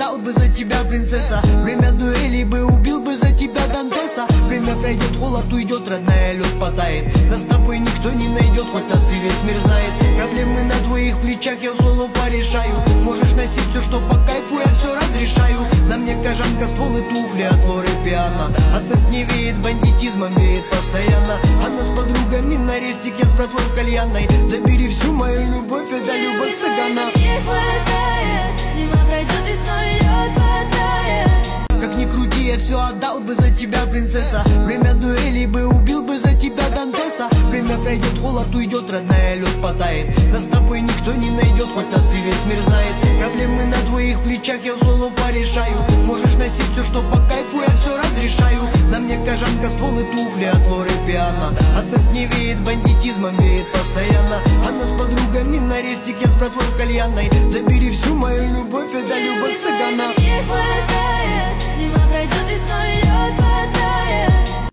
отдал бы за тебя, принцесса. Время дуэли бы убил бы за тебя Дантеса. Время пройдет, холод уйдет, родная, лед потает. Нас с тобой никто не найдет, хоть нас и весь мир знает. Проблемы на твоих плечах я в соло порешаю. Можешь носить все, что по кайфу, я все разрешаю. На мне кожанка, ствол и туфли от Лоры Пиано. От нас не веет бандитизмом, веет постоянно. Она с подругами на рестике, с братвой в кальянной. Забери всю мою любовь, это любовь цыгана. Не хватает, зима пройдет, весной лед потает. Как ни крути, я все отдал бы за тебя, принцесса. Время дуэли бы убил бы за тебя Дантеса. Время пройдет, холод уйдет, родная, лед потает. Нас с тобой никто не найдет, хоть нас и весь мир знает. Проблемы на твоих плечах я в соло порешаю. Можешь носить все, что по кайфу, я все разрешаю. На мне кожанка, ствол и туфли от Лоры Пиано. От нас не веет бандитизмом, веет постоянно. Она с подругами на рестике, с братвой в кальянной. Забери всю мою любовь, это любовь цыгана. Не хватает.